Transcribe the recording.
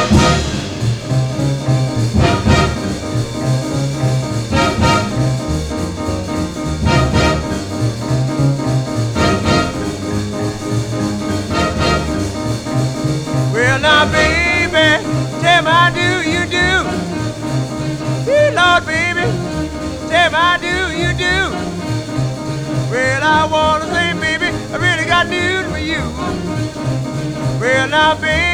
Well, now, baby, tell me how do you do? Hey, Lord, baby, tell me how do you do? Well, I wanna say, baby, I really got news for you. Well, now, baby.